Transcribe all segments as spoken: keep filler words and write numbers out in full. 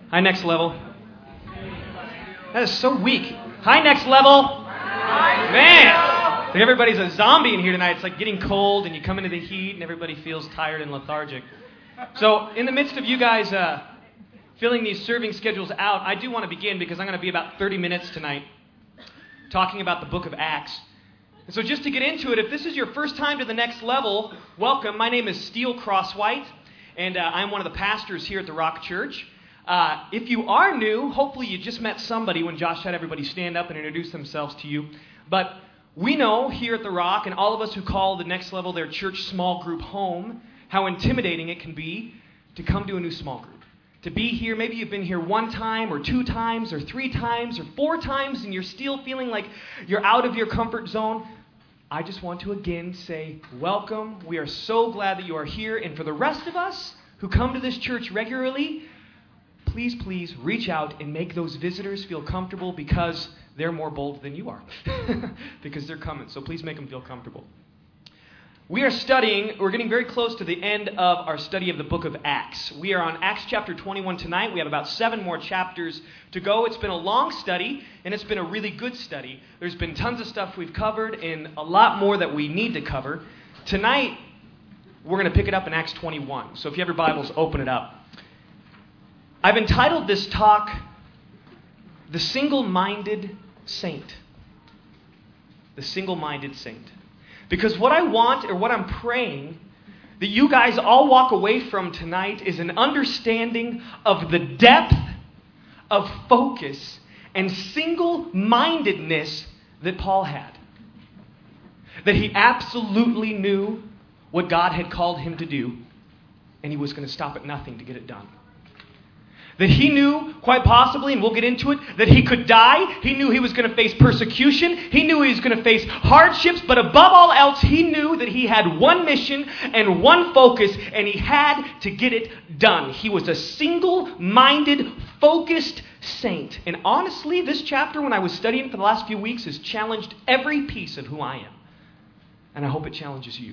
Hi, Next Level. That is so weak. Hi, Next Level. Man, it's like everybody's a zombie in here tonight. It's like getting cold and you come into the heat and everybody feels tired and lethargic. So in the midst of you guys uh, filling these serving schedules out, I do want to begin because I'm going to be about thirty minutes tonight talking about the book of Acts. And so just to get into it, if this is your first time to the Next Level, welcome. My name is Steele Crosswhite, and uh, I'm one of the pastors here at the Rock Church. Uh, if you are new, hopefully you just met somebody when Josh had everybody stand up and introduce themselves to you. But we know here at the Rock, and all of us who call the Next Level their church small group home, how intimidating it can be to come to a new small group. To be here, maybe you've been here one time or two times or three times or four times and you're still feeling like you're out of your comfort zone. I just want to again say welcome. We are so glad that you are here. And for the rest of us who come to this church regularly, please, please reach out and make those visitors feel comfortable because they're more bold than you are. Because they're coming. So please make them feel comfortable. We are studying, we're getting very close to the end of our study of the book of Acts. We are on Acts chapter twenty-one tonight. We have about seven more chapters to go. It's been a long study, and it's been a really good study. There's been tons of stuff we've covered and a lot more that we need to cover. Tonight, we're going to pick it up in Acts twenty-one. So if you have your Bibles, open it up. I've entitled this talk, The Single-Minded Saint. The Single-Minded Saint. Because what I want, or what I'm praying, that you guys all walk away from tonight is an understanding of the depth of focus and single-mindedness that Paul had. That he absolutely knew what God had called him to do, and he was going to stop at nothing to get it done. That he knew, quite possibly, and we'll get into it, that he could die. He knew he was going to face persecution. He knew he was going to face hardships. But above all else, he knew that he had one mission and one focus, and he had to get it done. He was a single-minded, focused saint. And honestly, this chapter, when I was studying for the last few weeks, has challenged every piece of who I am. And I hope it challenges you.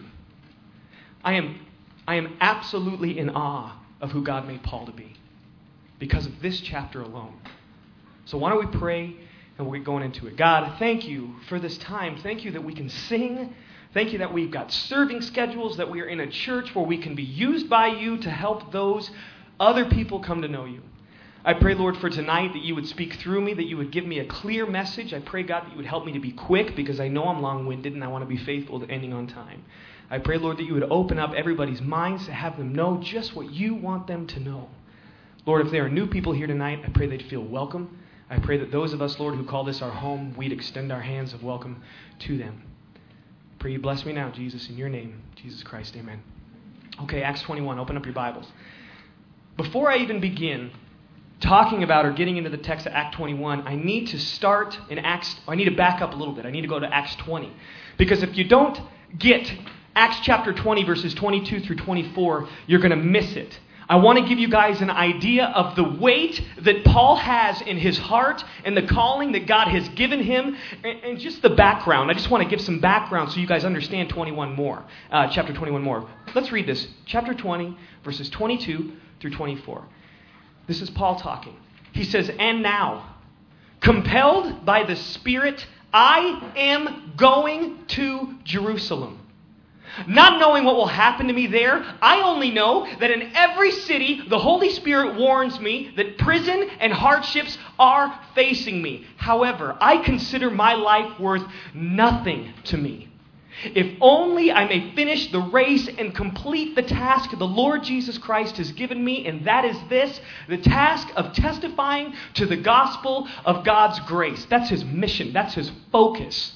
I am, I am absolutely in awe of who God made Paul to be, because of this chapter alone. So why don't we pray and we'll get going into it. God, thank you for this time. Thank you that we can sing. Thank you that we've got serving schedules, that we are in a church where we can be used by you to help those other people come to know you. I pray, Lord, for tonight that you would speak through me, that you would give me a clear message. I pray, God, that you would help me to be quick because I know I'm long-winded and I want to be faithful to ending on time. I pray, Lord, that you would open up everybody's minds to have them know just what you want them to know. Lord, if there are new people here tonight, I pray they'd feel welcome. I pray that those of us, Lord, who call this our home, we'd extend our hands of welcome to them. I pray you bless me now, Jesus, in your name, Jesus Christ, amen. Okay, Acts twenty-one, open up your Bibles. Before I even begin talking about or getting into the text of Acts twenty-one, I need to start in Acts, I need to back up a little bit. I need to go to Acts twenty. Because if you don't get Acts chapter twenty, verses twenty-two through twenty-four, you're going to miss it. I want to give you guys an idea of the weight that Paul has in his heart and the calling that God has given him and, and just the background. I just want to give some background so you guys understand twenty-one more, uh, chapter twenty-one more. Let's read this. Chapter twenty, verses twenty-two through twenty-four. This is Paul talking. He says, "And now, compelled by the Spirit, I am going to Jerusalem. Not knowing what will happen to me there, I only know that in every city the Holy Spirit warns me that prison and hardships are facing me. However, I consider my life worth nothing to me. If only I may finish the race and complete the task the Lord Jesus Christ has given me, and that is this, the task of testifying to the gospel of God's grace." That's his mission. That's his focus.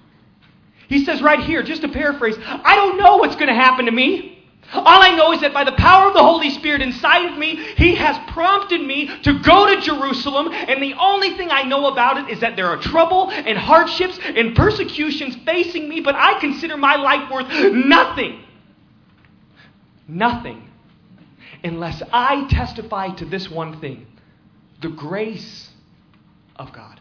He says right here, just to paraphrase, I don't know what's going to happen to me. All I know is that by the power of the Holy Spirit inside of me, He has prompted me to go to Jerusalem, and the only thing I know about it is that there are trouble and hardships and persecutions facing me, but I consider my life worth nothing. Nothing. Unless I testify to this one thing, the grace of God.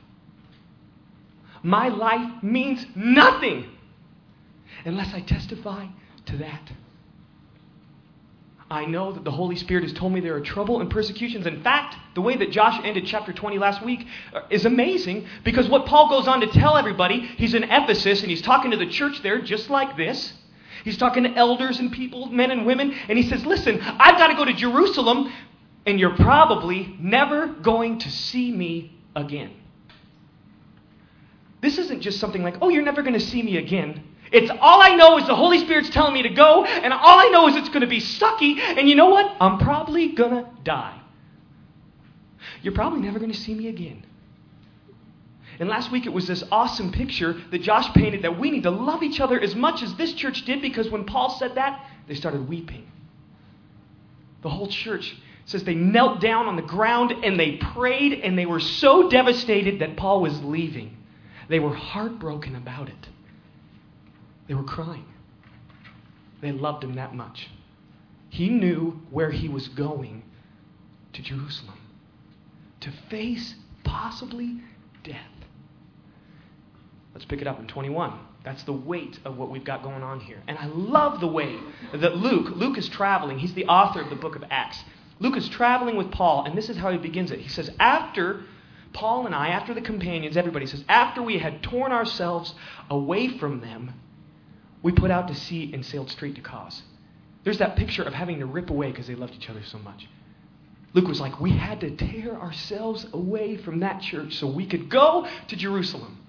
My life means nothing unless I testify to that. I know that the Holy Spirit has told me there are trouble and persecutions. In fact, The way that Josh ended chapter twenty last week is amazing, because what Paul goes on to tell everybody, he's in Ephesus and he's talking to the church there just like this. He's talking to elders and people, men and women, and he says, listen, I've got to go to Jerusalem, and you're probably never going to see me again. This isn't just something like, oh, you're never going to see me again. It's all I know is the Holy Spirit's telling me to go, and all I know is it's going to be sucky, and you know what? I'm probably going to die. You're probably never going to see me again. And last week it was this awesome picture that Josh painted that we need to love each other as much as this church did, because when Paul said that, they started weeping. The whole church says they knelt down on the ground and they prayed, and they were so devastated that Paul was leaving. They were heartbroken about it. They were crying. They loved him that much. He knew where he was going, to Jerusalem, to face possibly death. Let's pick it up in twenty-one. That's the weight of what we've got going on here. And I love the way that Luke, Luke is traveling. He's the author of the book of Acts. Luke is traveling with Paul, and this is how he begins it. He says, after Paul and I, after the companions, everybody says, after we had torn ourselves away from them, we put out to sea and sailed straight to Cos. There's that picture of having to rip away because they loved each other so much. Luke was like, we had to tear ourselves away from that church so we could go to Jerusalem.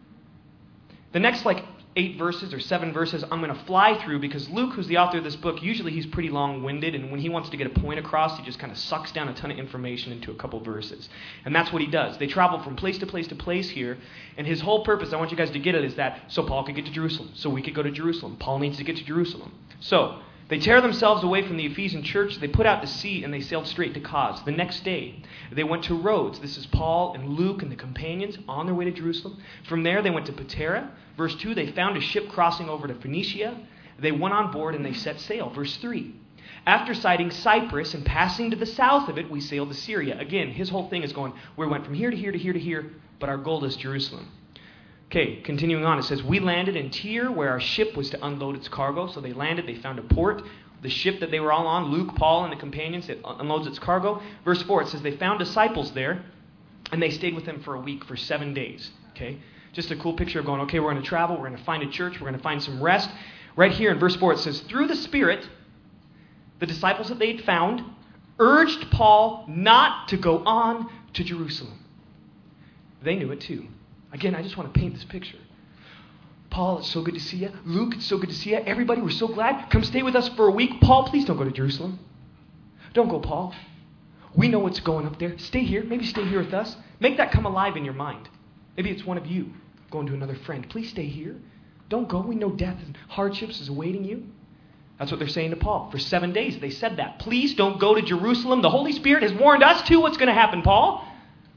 The next like eight verses or seven verses I'm going to fly through, because Luke, who's the author of this book, usually he's pretty long-winded, and when he wants to get a point across, he just kind of sucks down a ton of information into a couple verses. And that's what he does. They travel from place to place to place here, and his whole purpose, I want you guys to get it, is that so Paul could get to Jerusalem, so we could go to Jerusalem. Paul needs to get to Jerusalem. So they tear themselves away from the Ephesian church, they put out to sea, and they sailed straight to Cos. The next day, they went to Rhodes. This is Paul and Luke and the companions on their way to Jerusalem. From there, they went to Patara. Verse two, they found a ship crossing over to Phoenicia. They went on board and they set sail. Verse three, after sighting Cyprus and passing to the south of it, we sailed to Syria. Again, his whole thing is going, we went from here to here to here to here, but our goal is Jerusalem. Okay, continuing on, it says, we landed in Tyre where our ship was to unload its cargo. So they landed, they found a port. The ship that they were all on, Luke, Paul, and the companions, it unloads its cargo. Verse four, it says they found disciples there, and they stayed with them for a week, for seven days. Okay, just a cool picture of going, okay, we're going to travel, we're going to find a church, we're going to find some rest. Right here in verse four, it says, through the Spirit, the disciples that they'd found urged Paul not to go on to Jerusalem. They knew it too. Again, I just want to paint this picture. Paul, it's so good to see you. Luke, it's so good to see you. Everybody, we're so glad. Come stay with us for a week. Paul, please don't go to Jerusalem. Don't go, Paul. We know what's going up there. Stay here. Maybe stay here with us. Make that come alive in your mind. Maybe it's one of you going to another friend. Please stay here. Don't go. We know death and hardships is awaiting you. That's what they're saying to Paul. For seven days, they said that. Please don't go to Jerusalem. The Holy Spirit has warned us too what's going to happen, Paul.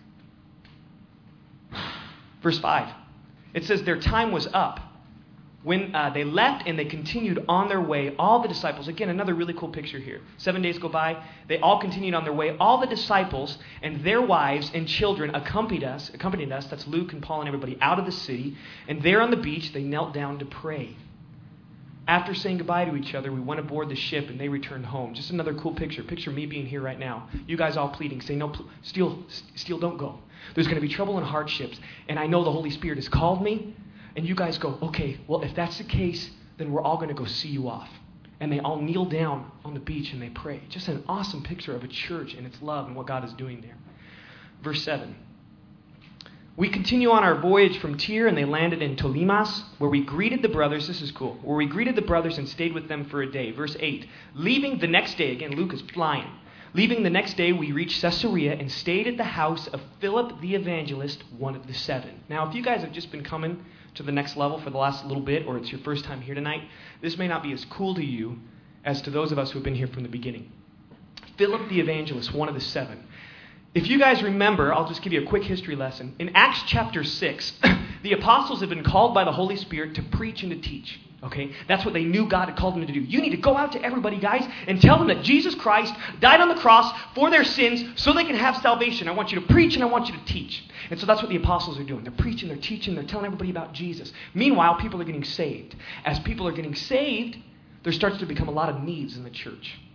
Verse five. It says their time was up when uh, they left and they continued on their way. All the disciples, again, another really cool picture here. Seven days go by. They all continued on their way. All the disciples and their wives and children accompanied us, accompanied us, that's Luke and Paul and everybody, out of the city. And there on the beach, they knelt down to pray. After saying goodbye to each other, we went aboard the ship and they returned home. Just another cool picture. Picture me being here right now. You guys all pleading, saying, no, Steele, Steele, don't go. There's going to be trouble and hardships. And I know the Holy Spirit has called me. And you guys go, okay, well, if that's the case, then we're all going to go see you off. And they all kneel down on the beach and they pray. Just an awesome picture of a church and its love and what God is doing there. Verse seven. We continue on our voyage from Tyre, and they landed in Ptolemais, where we greeted the brothers. This is cool. Where we greeted the brothers and stayed with them for a day. Verse eight. Leaving the next day, again, Luke is flying. Leaving the next day, we reached Caesarea and stayed at the house of Philip the evangelist, one of the seven. Now, if you guys have just been coming to the next level for the last little bit, or it's your first time here tonight, this may not be as cool to you as to those of us who have been here from the beginning. Philip the evangelist, one of the seven. If you guys remember, I'll just give you a quick history lesson. In Acts chapter six, the apostles have been called by the Holy Spirit to preach and to teach. Okay? That's what they knew God had called them to do. You need to go out to everybody, guys, and tell them that Jesus Christ died on the cross for their sins so they can have salvation. I want you to preach and I want you to teach. And so that's what the apostles are doing. They're preaching, they're teaching, they're telling everybody about Jesus. Meanwhile, people are getting saved. As people are getting saved, there starts to become a lot of needs in the church.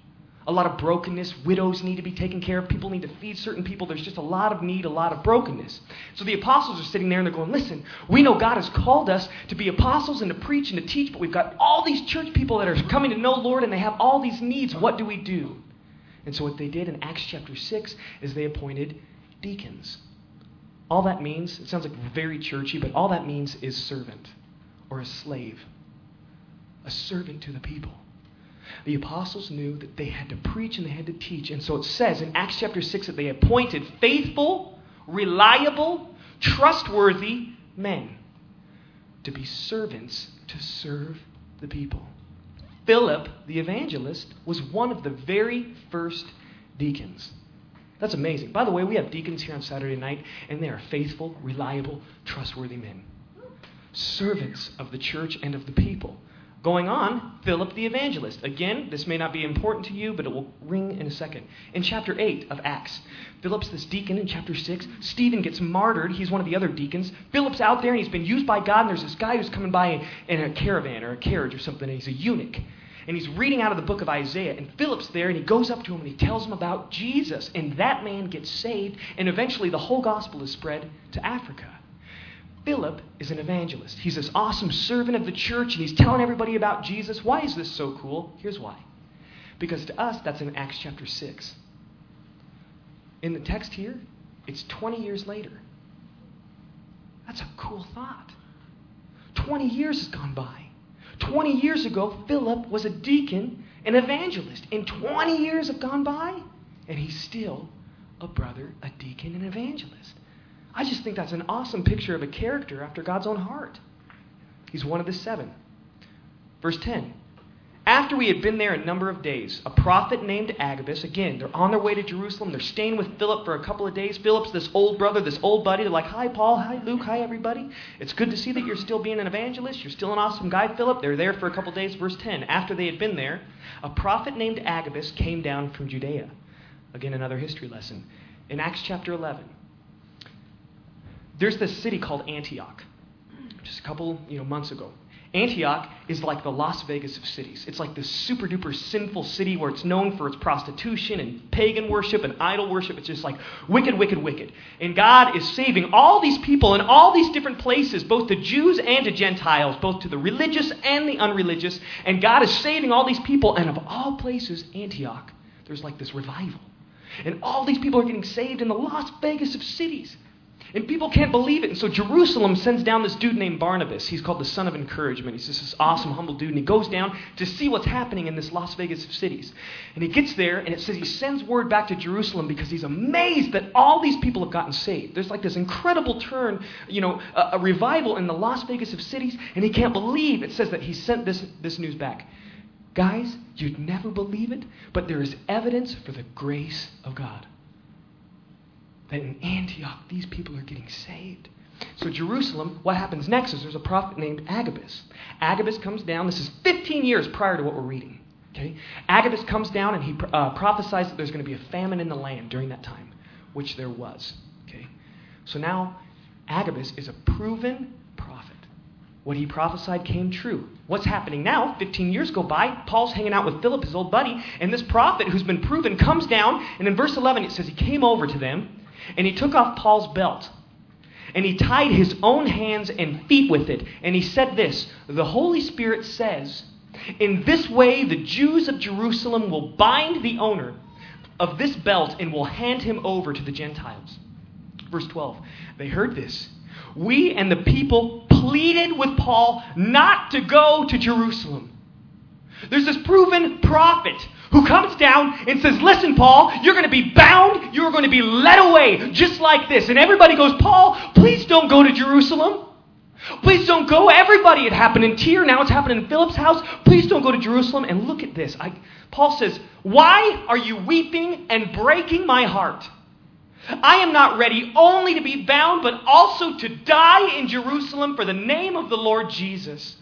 A lot of brokenness. Widows need to be taken care of. People need to feed certain people. There's just a lot of need, a lot of brokenness. So the apostles are sitting there and they're going, listen, we know God has called us to be apostles and to preach and to teach, but we've got all these church people that are coming to know Lord and they have all these needs. What do we do? And so what they did in Acts chapter six is they appointed deacons. All that means, it sounds like very churchy, but all that means is servant or a slave. A servant to the people. The apostles knew that they had to preach and they had to teach. And so it says in Acts chapter six that they appointed faithful, reliable, trustworthy men to be servants to serve the people. Philip, the evangelist, was one of the very first deacons. That's amazing. By the way, we have deacons here on Saturday night, and they are faithful, reliable, trustworthy men. Servants of the church and of the people. Going on, Philip the evangelist. Again, this may not be important to you, but it will ring in a second. In chapter eight of Acts, Philip's this deacon in chapter six. Stephen gets martyred. He's one of the other deacons. Philip's out there, and he's been used by God, and there's this guy who's coming by in a caravan or a carriage or something, and he's a eunuch. And he's reading out of the book of Isaiah, and Philip's there, and he goes up to him, and he tells him about Jesus, and that man gets saved, and eventually the whole gospel is spread to Africa. Philip is an evangelist. He's this awesome servant of the church, and he's telling everybody about Jesus. Why is this so cool? Here's why. Because to us, that's in Acts chapter six. In the text here, it's twenty years later. That's a cool thought. twenty years has gone by. twenty years ago, Philip was a deacon, an evangelist. And twenty years have gone by, and he's still a brother, a deacon, an evangelist. I just think that's an awesome picture of a character after God's own heart. He's one of the seven. Verse ten. After we had been there a number of days, a prophet named Agabus, again, they're on their way to Jerusalem. They're staying with Philip for a couple of days. Philip's this old brother, this old buddy. They're like, hi, Paul. Hi, Luke. Hi, everybody. It's good to see that you're still being an evangelist. You're still an awesome guy, Philip. They're there for a couple of days. Verse ten. After they had been there, a prophet named Agabus came down from Judea. Again, another history lesson. In Acts chapter eleven, there's this city called Antioch, just a couple you know, months ago. Antioch is like the Las Vegas of cities. It's like this super duper sinful city where it's known for its prostitution and pagan worship and idol worship. It's just like wicked, wicked, wicked. And God is saving all these people in all these different places, both to Jews and to Gentiles, both to the religious and the unreligious. And God is saving all these people. And of all places, Antioch, there's like this revival. And all these people are getting saved in the Las Vegas of cities. And people can't believe it. And so Jerusalem sends down this dude named Barnabas. He's called the son of encouragement. He's just this awesome, humble dude. And he goes down to see what's happening in this Las Vegas of cities. And he gets there, and it says he sends word back to Jerusalem because he's amazed that all these people have gotten saved. There's like this incredible turn, you know, a, a revival in the Las Vegas of cities. And he can't believe it says that he sent this, this news back. Guys, you'd never believe it, but there is evidence for the grace of God. That in Antioch, these people are getting saved. So Jerusalem, what happens next is there's a prophet named Agabus. Agabus comes down. This is fifteen years prior to what we're reading. Okay, Agabus comes down and he uh, prophesies that there's going to be a famine in the land during that time, which there was. Okay, so now Agabus is a proven prophet. What he prophesied came true. What's happening now? fifteen years go by. Paul's hanging out with Philip, his old buddy, and this prophet who's been proven comes down, and in verse eleven it says he came over to them, and he took off Paul's belt, and he tied his own hands and feet with it, and he said this, the Holy Spirit says, in this way the Jews of Jerusalem will bind the owner of this belt and will hand him over to the Gentiles. Verse twelve, they heard this. We and the people pleaded with Paul not to go to Jerusalem. There's this proven prophet who comes down and says, listen, Paul, you're going to be bound. You're going to be led away just like this. And everybody goes, Paul, please don't go to Jerusalem. Please don't go. Everybody, it happened in Tyre. Now it's happening in Philip's house. Please don't go to Jerusalem. And look at this. I, Paul says, why are you weeping and breaking my heart? I am not ready only to be bound, but also to die in Jerusalem for the name of the Lord Jesus.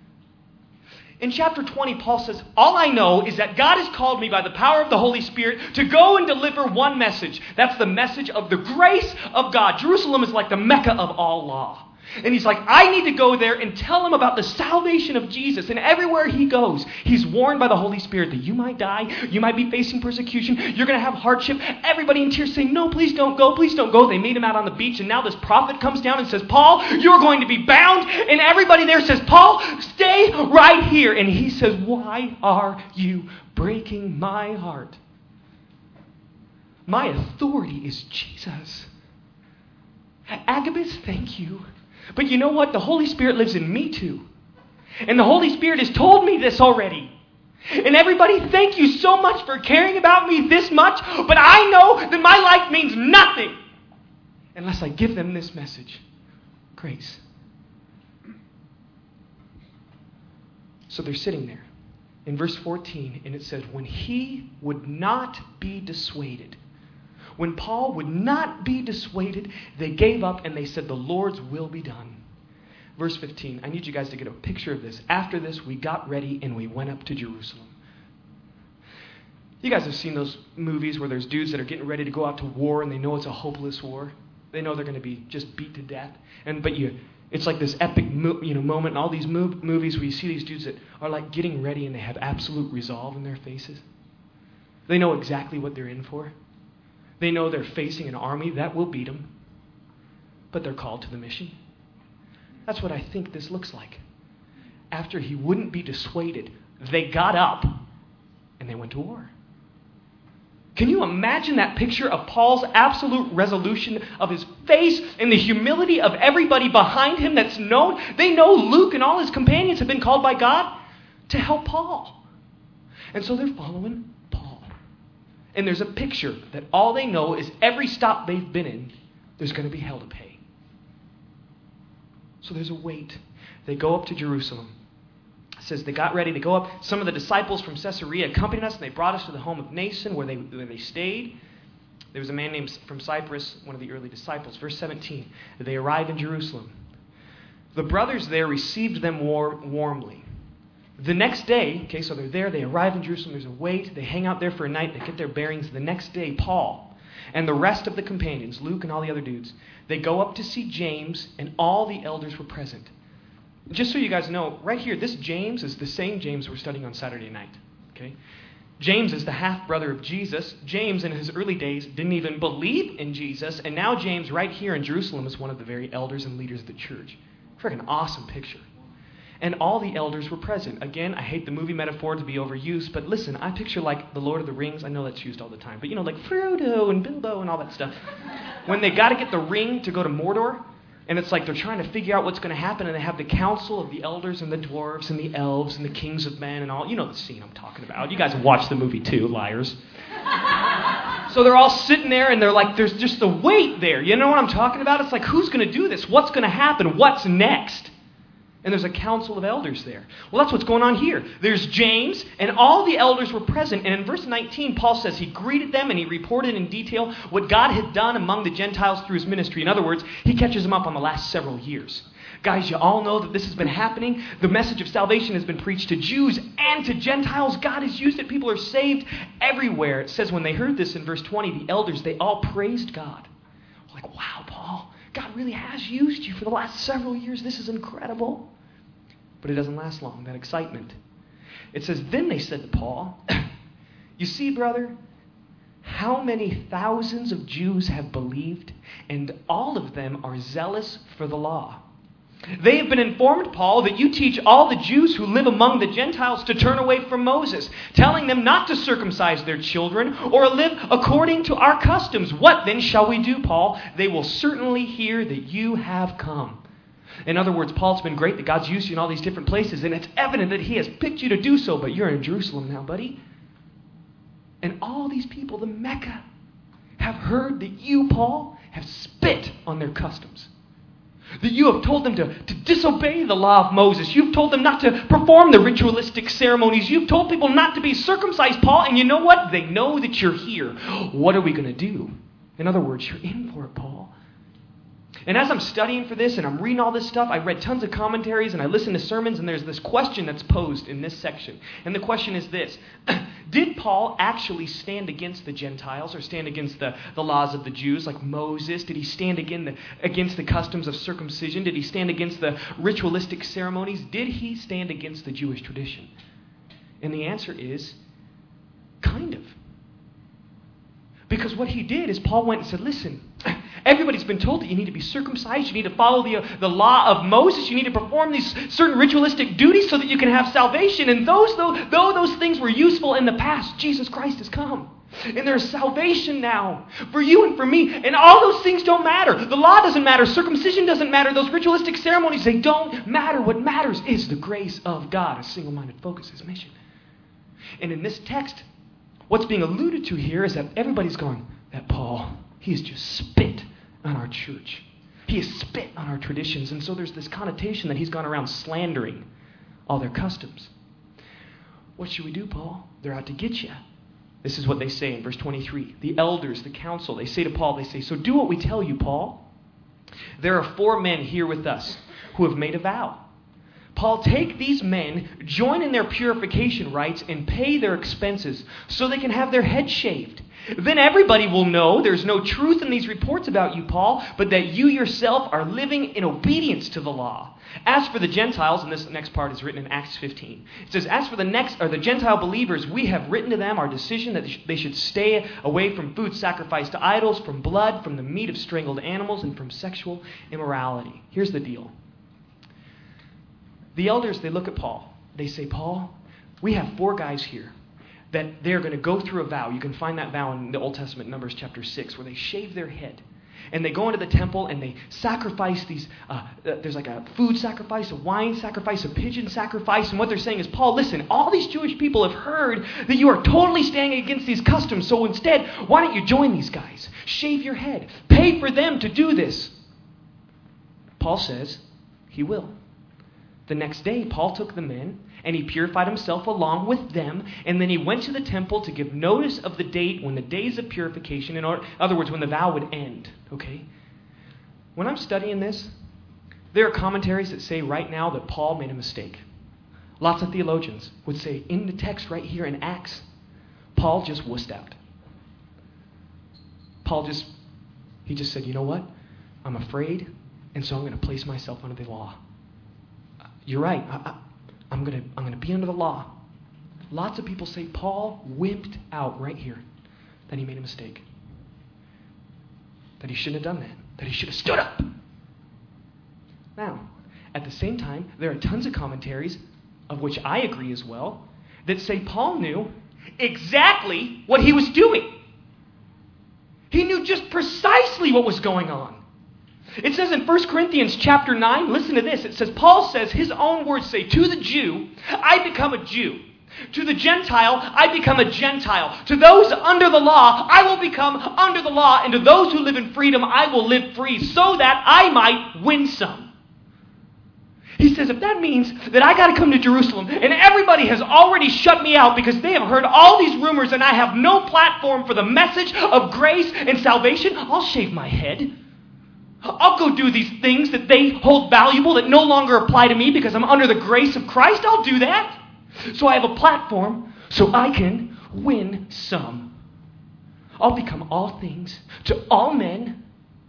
In chapter twenty, Paul says, all I know is that God has called me by the power of the Holy Spirit to go and deliver one message. That's the message of the grace of God. Jerusalem is like the Mecca of all law. And he's like, I need to go there and tell him about the salvation of Jesus. And everywhere he goes, he's warned by the Holy Spirit that you might die, you might be facing persecution, you're going to have hardship. Everybody in tears saying, no, please don't go, please don't go. They meet him out on the beach, and now this prophet comes down and says, Paul, you're going to be bound. And everybody there says, Paul, stay right here. And he says, why are you breaking my heart? My authority is Jesus. Agabus, thank you. But you know what? The Holy Spirit lives in me too. And the Holy Spirit has told me this already. And everybody, thank you so much for caring about me this much. But I know that my life means nothing unless I give them this message. Grace. So they're sitting there in verse fourteen, and it says, when he would not be dissuaded, when Paul would not be dissuaded, they gave up and they said, the Lord's will be done. Verse fifteen, I need you guys to get a picture of this. After this, we got ready and we went up to Jerusalem. You guys have seen those movies where there's dudes that are getting ready to go out to war and they know it's a hopeless war. They know they're going to be just beat to death. And but you, it's like this epic you know, moment in all these mov- movies where you see these dudes that are like getting ready and they have absolute resolve in their faces. They know exactly what they're in for. They know they're facing an army that will beat them, but they're called to the mission. That's what I think this looks like. After he wouldn't be dissuaded, they got up and they went to war. Can you imagine that picture of Paul's absolute resolution of his face and the humility of everybody behind him that's known? They know Luke and all his companions have been called by God to help Paul. And so they're following Paul. And there's a picture that all they know is every stop they've been in, there's going to be hell to pay. So there's a wait. They go up to Jerusalem. It says they got ready to go up. Some of the disciples from Caesarea accompanied us, and they brought us to the home of Nason, where they, where they stayed. There was a man named from Cyprus, one of the early disciples. Verse seventeen, they arrived in Jerusalem. The brothers there received them war- warmly. The next day, okay, so they're there, they arrive in Jerusalem, there's a wait, they hang out there for a night, they get their bearings. The next day, Paul and the rest of the companions, Luke and all the other dudes, they go up to see James, and all the elders were present. Just so you guys know, right here, this James is the same James we're studying on Saturday night, okay? James is the half-brother of Jesus. James, in his early days, didn't even believe in Jesus, and now James, right here in Jerusalem, is one of the very elders and leaders of the church. Freaking awesome picture. And all the elders were present. Again, I hate the movie metaphor to be overused, but listen, I picture like the Lord of the Rings. I know that's used all the time, but you know, like Frodo and Bilbo and all that stuff. When they got to get the ring to go to Mordor, and it's like they're trying to figure out what's going to happen, and they have the council of the elders and the dwarves and the elves and the kings of men and all. You know the scene I'm talking about. You guys have watched the movie too, liars. So they're all sitting there, and they're like, there's just the weight there. You know what I'm talking about? It's like, who's going to do this? What's going to happen? What's next? And there's a council of elders there. Well, that's what's going on here. There's James, and all the elders were present. And in verse nineteen, Paul says he greeted them and he reported in detail what God had done among the Gentiles through his ministry. In other words, he catches them up on the last several years. Guys, you all know that this has been happening. The message of salvation has been preached to Jews and to Gentiles. God has used it. People are saved everywhere. It says when they heard this in verse twenty, the elders, they all praised God. Like, wow, Paul, God really has used you for the last several years. This is incredible. But it doesn't last long, that excitement. It says, then they said to Paul, you see, brother, how many thousands of Jews have believed, and all of them are zealous for the law. They have been informed, Paul, that you teach all the Jews who live among the Gentiles to turn away from Moses, telling them not to circumcise their children or live according to our customs. What then shall we do, Paul? They will certainly hear that you have come. In other words, Paul, it's been great that God's used you in all these different places, and it's evident that he has picked you to do so, but you're in Jerusalem now, buddy. And all these people, the Mecca, have heard that you, Paul, have spit on their customs. That you have told them to, to disobey the law of Moses. You've told them not to perform the ritualistic ceremonies. You've told people not to be circumcised, Paul. And you know what? They know that you're here. What are we going to do? In other words, you're in for it, Paul. And as I'm studying for this and I'm reading all this stuff, I read tons of commentaries and I listened to sermons, and there's this question that's posed in this section. And the question is this: did Paul actually stand against the Gentiles or stand against the, the laws of the Jews like Moses? Did he stand again the, against the customs of circumcision? Did he stand against the ritualistic ceremonies? Did he stand against the Jewish tradition? And the answer is kind of. Because what he did is Paul went and said, listen, everybody's been told that you need to be circumcised, you need to follow the, the law of Moses, you need to perform these certain ritualistic duties so that you can have salvation. And those, though, though those things were useful in the past, Jesus Christ has come. And there's salvation now for you and for me. And all those things don't matter. The law doesn't matter. Circumcision doesn't matter. Those ritualistic ceremonies, they don't matter. What matters is the grace of God. A single-minded focus is mission. And in this text, what's being alluded to here is that everybody's going, that Paul, he has just spit on our church. He has spit on our traditions. And so there's this connotation that he's gone around slandering all their customs. What should we do, Paul? They're out to get you. This is what they say in verse twenty-three. The elders, the council, they say to Paul, they say, so do what we tell you, Paul. There are four men here with us who have made a vow. Paul, take these men, join in their purification rites, and pay their expenses so they can have their heads shaved. Then everybody will know there's no truth in these reports about you, Paul, but that you yourself are living in obedience to the law. As for the Gentiles, and this next part is written in Acts fifteen. It says, as for the next or the Gentile believers, we have written to them our decision that they should stay away from food sacrificed to idols, from blood, from the meat of strangled animals, and from sexual immorality. Here's the deal. The elders, they look at Paul. They say, Paul, we have four guys here that they're going to go through a vow. You can find that vow in the Old Testament, Numbers chapter six, where they shave their head. And they go into the temple and they sacrifice these, uh, there's like a food sacrifice, a wine sacrifice, a pigeon sacrifice. And what they're saying is, Paul, listen, all these Jewish people have heard that you are totally standing against these customs. So instead, why don't you join these guys? Shave your head. Pay for them to do this. Paul says he will. The next day, Paul took the men, and he purified himself along with them, and then he went to the temple to give notice of the date when the days of purification, in other words, when the vow would end. Okay? When I'm studying this, there are commentaries that say right now that Paul made a mistake. Lots of theologians would say in the text right here in Acts, Paul just wussed out. Paul just, he just said, you know what? I'm afraid, and so I'm going to place myself under the law. You're right. I, I, I'm going to I'm going to be under the law. Lots of people say Paul wimped out right here, that he made a mistake, that he shouldn't have done that, that he should have stood up. Now, at the same time, there are tons of commentaries, of which I agree as well, that say Paul knew exactly what he was doing. He knew just precisely what was going on. It says in First Corinthians chapter nine, listen to this. It says, Paul says, his own words say, to the Jew, I become a Jew. To the Gentile, I become a Gentile. To those under the law, I will become under the law. And to those who live in freedom, I will live free, so that I might win some. He says, if that means that I got to come to Jerusalem and everybody has already shut me out because they have heard all these rumors and I have no platform for the message of grace and salvation, I'll shave my head. I'll go do these things that they hold valuable that no longer apply to me because I'm under the grace of Christ. I'll do that. So I have a platform so I can win some. I'll become all things to all men.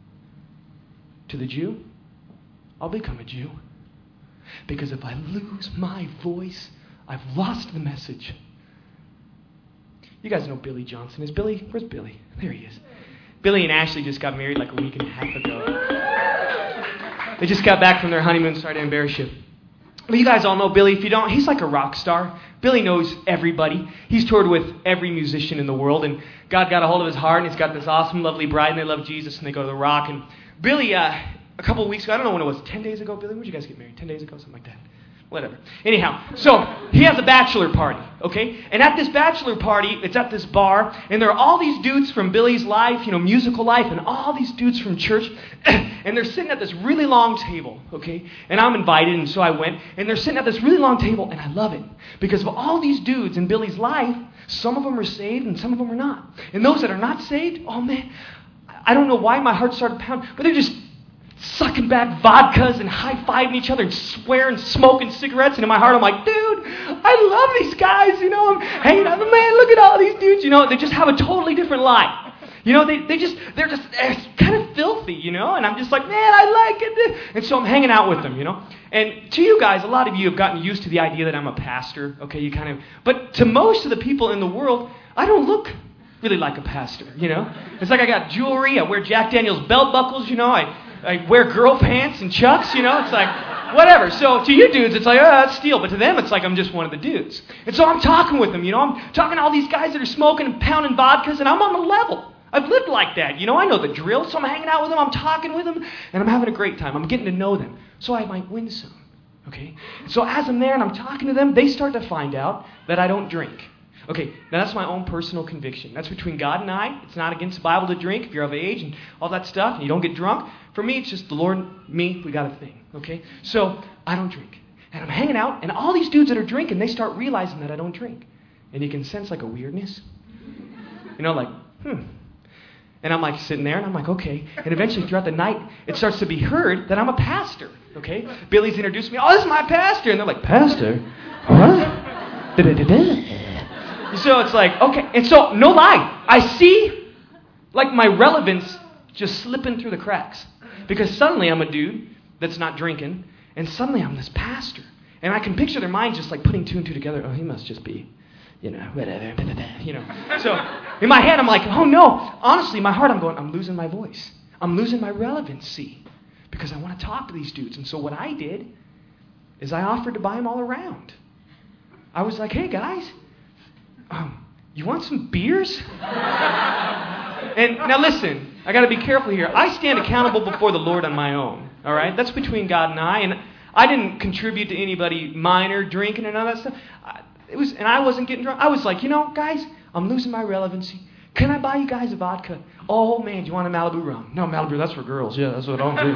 To the Jew, I'll become a Jew. Because if I lose my voice, I've lost the message. You guys know Billy Johnson. Is Billy? Where's Billy? There he is. Billy and Ashley just got married like a week and a half ago. They just got back from their honeymoon. Sorry to embarrass you. But you guys all know Billy. If you don't, he's like a rock star. Billy knows everybody. He's toured with every musician in the world. And God got a hold of his heart. And he's got this awesome, lovely bride. And they love Jesus. And they go to the Rock. And Billy, uh, a couple of weeks ago, I don't know when it was, ten days ago, Billy? When did you guys get married? ten days ago? Something like that. Whatever. Anyhow, so he has a bachelor party, okay? And at this bachelor party, it's at this bar, and there are all these dudes from Billy's life, you know, musical life, and all these dudes from church, and they're sitting at this really long table, okay? And I'm invited, and so I went, and they're sitting at this really long table, and I love it. Because of all these dudes in Billy's life, some of them are saved, and some of them are not. And those that are not saved, oh man, I don't know why my heart started pounding, but they're just sucking back vodkas and high-fiving each other and swearing, smoking cigarettes. And in my heart, I'm like, dude, I love these guys. You know, I'm hanging out. Man, look at all these dudes. You know, they just have a totally different life. You know, they, they just, they're just they're kind of filthy, you know. And I'm just like, man, I like it. And so I'm hanging out with them, you know. And to you guys, a lot of you have gotten used to the idea that I'm a pastor. Okay, you kind of, but to most of the people in the world, I don't look really like a pastor, you know. It's like I got jewelry. I wear Jack Daniels belt buckles, you know. I I wear girl pants and chucks, you know. It's like, whatever. So to you dudes, it's like, oh, that's steel. But to them, it's like I'm just one of the dudes. And so I'm talking with them, you know. I'm talking to all these guys that are smoking and pounding vodkas, and I'm on the level. I've lived like that, you know. I know the drill. So I'm hanging out with them. I'm talking with them, and I'm having a great time. I'm getting to know them. So I might win some, okay. So as I'm there and I'm talking to them, they start to find out that I don't drink. Okay, now that's my own personal conviction. That's between God and I. It's not against the Bible to drink if you're of age and all that stuff, and you don't get drunk. For me, it's just the Lord, me, we got a thing, okay? So I don't drink. And I'm hanging out, and all these dudes that are drinking, they start realizing that I don't drink. And you can sense like a weirdness. You know, like, hmm. And I'm like sitting there, and I'm like, okay. And eventually throughout the night, it starts to be heard that I'm a pastor, okay? Billy's introduced me, oh, this is my pastor. And they're like, pastor? What? Da-da-da-da. So it's like, okay. And so, no lie, I see like my relevance just slipping through the cracks. Because suddenly I'm a dude that's not drinking, and suddenly I'm this pastor. And I can picture their minds just like putting two and two together. Oh, he must just be, you know, whatever, you know. So in my head, I'm like, oh no. Honestly, in my heart, I'm going, I'm losing my voice. I'm losing my relevancy because I want to talk to these dudes. And so what I did is I offered to buy them all around. I was like, hey guys, um, you want some beers? And now listen, I got to be careful here. I stand accountable before the Lord on my own. All right, that's between God and I. And I didn't contribute to anybody minor drinking and all that stuff. I, it was, and I wasn't getting drunk. I was like, you know, guys, I'm losing my relevancy. Can I buy you guys a vodka? Oh man, do you want a Malibu rum? No, Malibu, that's for girls. Yeah, that's what I'm drinking.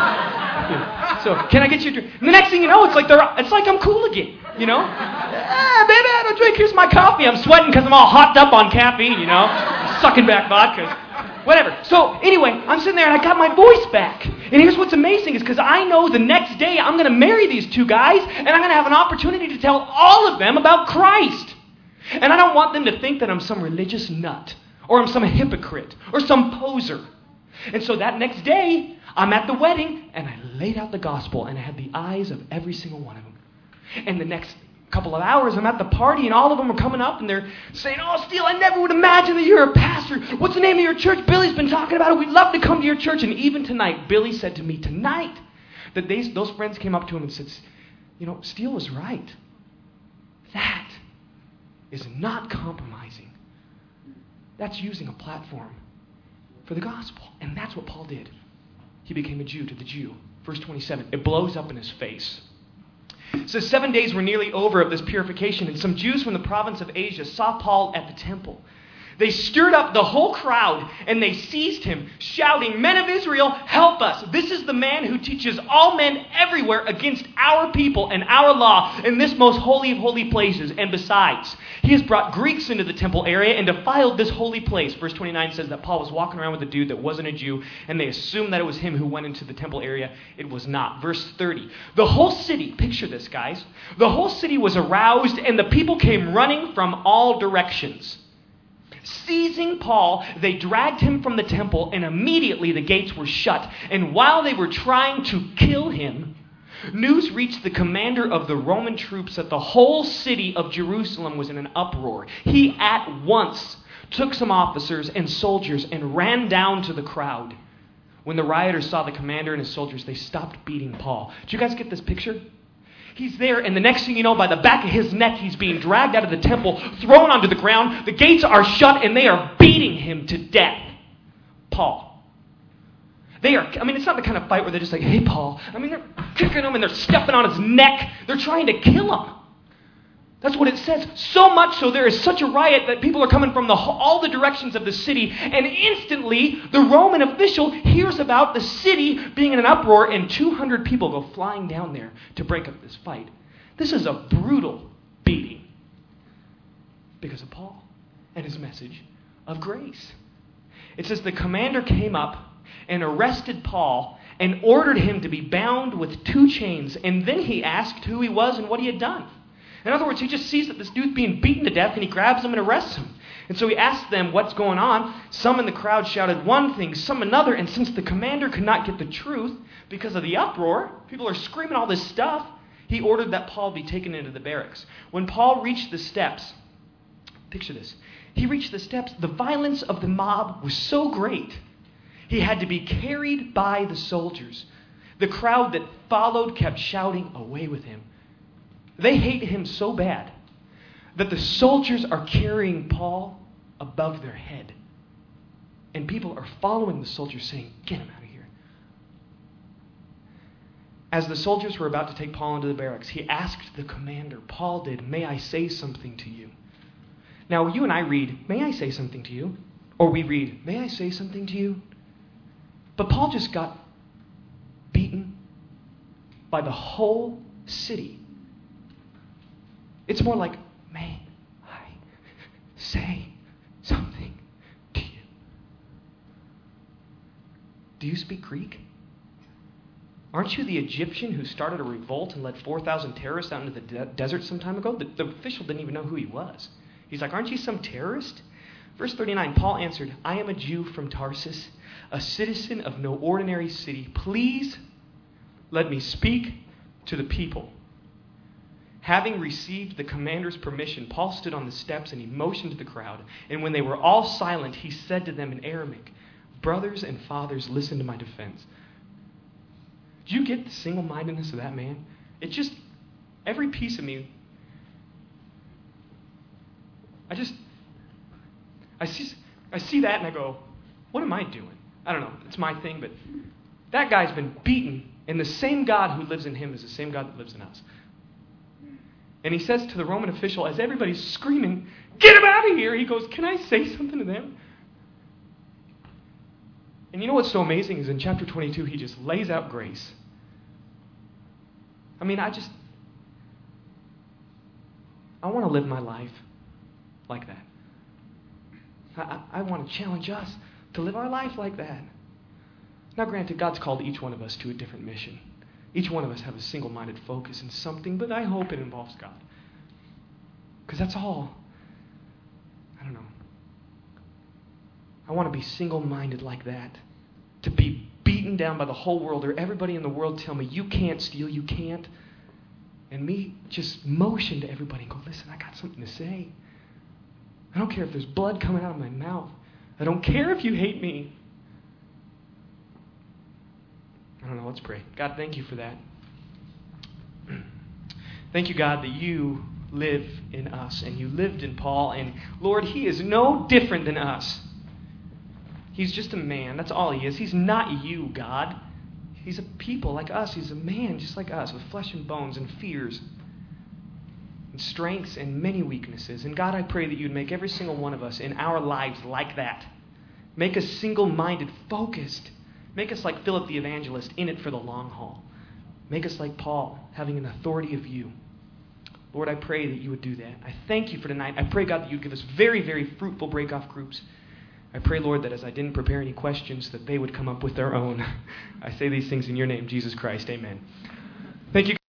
Yeah. So, can I get you a drink? And the next thing you know, it's like they're, it's like I'm cool again. You know? Ah, baby, I don't drink. Here's my coffee. I'm sweating because I'm all hopped up on caffeine, you know? Sucking back vodka. Whatever. So, anyway, I'm sitting there and I got my voice back. And here's what's amazing is because I know the next day I'm going to marry these two guys and I'm going to have an opportunity to tell all of them about Christ. And I don't want them to think that I'm some religious nut or I'm some hypocrite or some poser. And so that next day, I'm at the wedding and I laid out the gospel and I had the eyes of every single one of them. And the next couple of hours, I'm at the party, and all of them are coming up, and they're saying, oh, Steele, I never would imagine that you're a pastor. What's the name of your church? Billy's been talking about it. We'd love to come to your church. And even tonight, Billy said to me tonight that they, those friends came up to him and said, you know, Steele was right. That is not compromising. That's using a platform for the gospel. And that's what Paul did. He became a Jew to the Jew. Verse twenty-seven, it blows up in his face. So seven days were nearly over of this purification, and some Jews from the province of Asia saw Paul at the temple. They stirred up the whole crowd, and they seized him, shouting, men of Israel, help us. This is the man who teaches all men everywhere against our people and our law in this most holy of holy places. And besides, he has brought Greeks into the temple area and defiled this holy place. Verse twenty-nine says that Paul was walking around with a dude that wasn't a Jew, and they assumed that it was him who went into the temple area. It was not. Verse thirty. The whole city, picture this, guys. The whole city was aroused, and the people came running from all directions. Seizing Paul, they dragged him from the temple, and immediately the gates were shut. And while they were trying to kill him, news reached the commander of the Roman troops that the whole city of Jerusalem was in an uproar. He at once took some officers and soldiers and ran down to the crowd. When the rioters saw the commander and his soldiers, they stopped beating Paul. Did you guys get this picture? He's there, and the next thing you know, by the back of his neck, he's being dragged out of the temple, thrown onto the ground. The gates are shut, and they are beating him to death. Paul. They are, I mean, it's not the kind of fight where they're just like, hey, Paul. I mean, they're kicking him, and they're stepping on his neck. They're trying to kill him. That's what it says. So much so there is such a riot that people are coming from the, all the directions of the city. And instantly, the Roman official hears about the city being in an uproar, and two hundred people go flying down there to break up this fight. This is a brutal beating because of Paul and his message of grace. It says the commander came up and arrested Paul and ordered him to be bound with two chains. And then he asked who he was and what he had done. In other words, he just sees that this dude's being beaten to death, and he grabs him and arrests him. And so he asks them what's going on. Some in the crowd shouted one thing, some another. And since the commander could not get the truth because of the uproar, people are screaming all this stuff, he ordered that Paul be taken into the barracks. When Paul reached the steps, picture this, he reached the steps, the violence of the mob was so great, he had to be carried by the soldiers. The crowd that followed kept shouting, "Away with him." They hate him so bad that the soldiers are carrying Paul above their head. And people are following the soldiers saying, "Get him out of here." As the soldiers were about to take Paul into the barracks, he asked the commander, Paul did, "May I say something to you?" Now, you and I read, "May I say something to you?" Or we read, "May I say something to you?" But Paul just got beaten by the whole city. It's more like, "May I say something to you?" Do you speak Greek? Aren't you the Egyptian who started a revolt and led four thousand terrorists out into the de- desert some time ago? The, the official didn't even know who he was. He's like, "Aren't you some terrorist?" Verse thirty-nine, Paul answered, "I am a Jew from Tarsus, a citizen of no ordinary city. Please let me speak to the people." Having received the commander's permission, Paul stood on the steps and he motioned to the crowd. And when they were all silent, he said to them in Aramaic, "Brothers and fathers, listen to my defense." Do you get the single-mindedness of that man? It just, every piece of me, I just, I see, I see that and I go, what am I doing? I don't know, it's my thing, but that guy's been beaten, and the same God who lives in him is the same God that lives in us. And he says to the Roman official, as everybody's screaming, "Get him out of here!" He goes, "Can I say something to them?" And you know what's so amazing is in chapter twenty-two, he just lays out grace. I mean, I just, I want to live my life like that. I, I, I want to challenge us to live our life like that. Now, granted, God's called each one of us to a different mission. Each one of us have a single-minded focus in something, but I hope it involves God. Because that's all. I don't know. I want to be single-minded like that. To be beaten down by the whole world, or everybody in the world tell me, "You can't steal, you can't." And me just motion to everybody and go, "Listen, I got something to say. I don't care if there's blood coming out of my mouth. I don't care if you hate me." I don't know, let's pray. God, thank you for that. Thank you, God, that you live in us and you lived in Paul. And Lord, he is no different than us. He's just a man. That's all he is. He's not you, God. He's a people like us. He's a man just like us with flesh and bones and fears and strengths and many weaknesses. And God, I pray that you'd make every single one of us in our lives like that. Make us single-minded, focused. Make us like Philip the evangelist, in it for the long haul. Make us like Paul, having an authority of you. Lord, I pray that you would do that. I thank you for tonight. I pray, God, that you'd give us very, very fruitful break-off groups. I pray, Lord, that as I didn't prepare any questions, that they would come up with their own. I say these things in your name, Jesus Christ. Amen. Thank you.